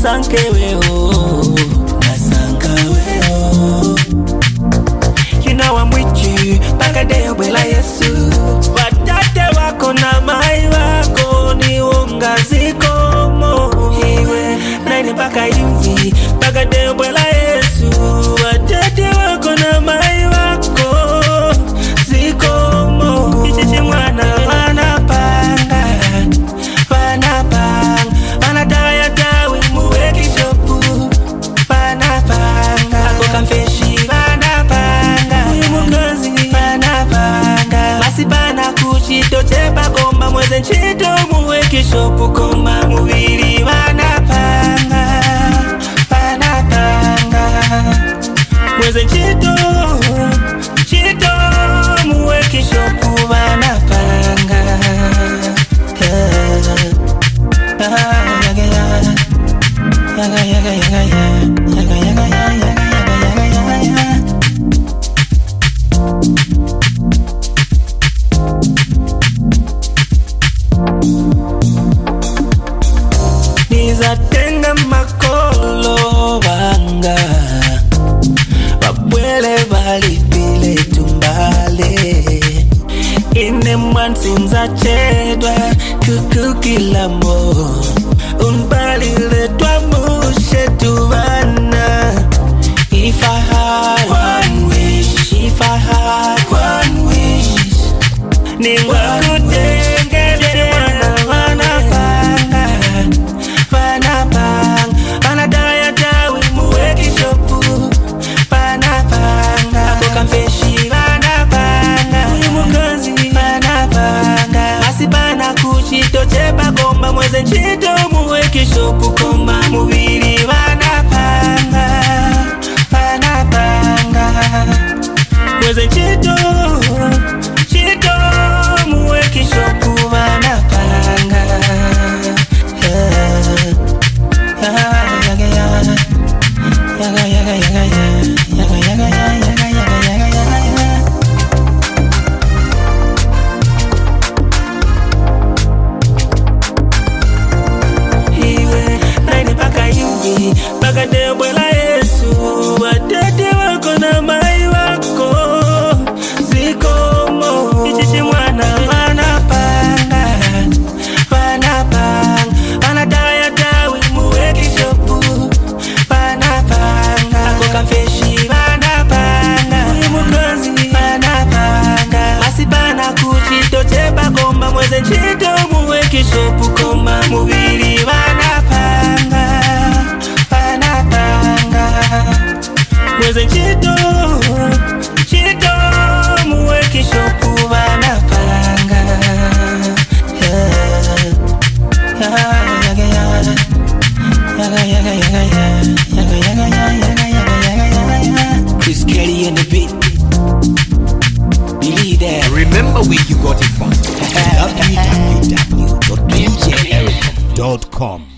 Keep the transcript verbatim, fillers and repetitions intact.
nasanke weho, nasanka weho. You know I'm with you, baga de wela Yesu. Watate wako na mai wako ni unga zikomo. Iwe naini baka hivi, baga de wela Yesu. Watate wako na mai wako zikomo. Ichichi mwana wana panga, wana panga, wana daya dawi muweki shopu, wana panga. Ako kamfeshi wana panga, uimukazi wana panga. Masibana kuchito cheba komba mweze nchito muweki shopu komba mubili wana panga, wana panga. Mweze nchito, nchito muweki shopu wana panga. Yaga yaga yaga yaga yaga yaga yaga yaga yaga. Nizatenga makolo banga, babwele bali pile tumbale. Ine mwansinza chedwa kukukilambo, unbali letwa mushe tuwana. If I had one wish, if I had one wish, ningwa kutengele wana wana panga, wana panga, wana daya dawi muweki shopu, wana panga. Ako kamfeshi wana panga, uimukazi wana panga. Masibana kuchito cheba komba mweze nchito muweki shopu komba mubili wana panga, wana panga. Mweze nchito, nchito muweki shopu wana panga. Yaga yaga yaga yaga yaga yaga yaga yaga yaga yaga yaga yaga. Iwe naini baka hivi, baka de wela Yesu. Watete wako na mai wako zikomo. Ichichi mwana wana panga, wana panga, wana daya dawi muweki shopu, wana panga. Ako kamfeshi wana panga, uimukazi wana panga. Masibana kuchito cheba komba mweze nchito muweki shopu komba mubili wana panga, wana panga. Mweze nchito, nchito muweki shopu wana panga. Yaga yaga yaga yaga yaga yaga yaga yaga yaga yaga yaga. Chris Kelly in the beat. Believe that. Remember where you got it from. w w w dot d j eric dot com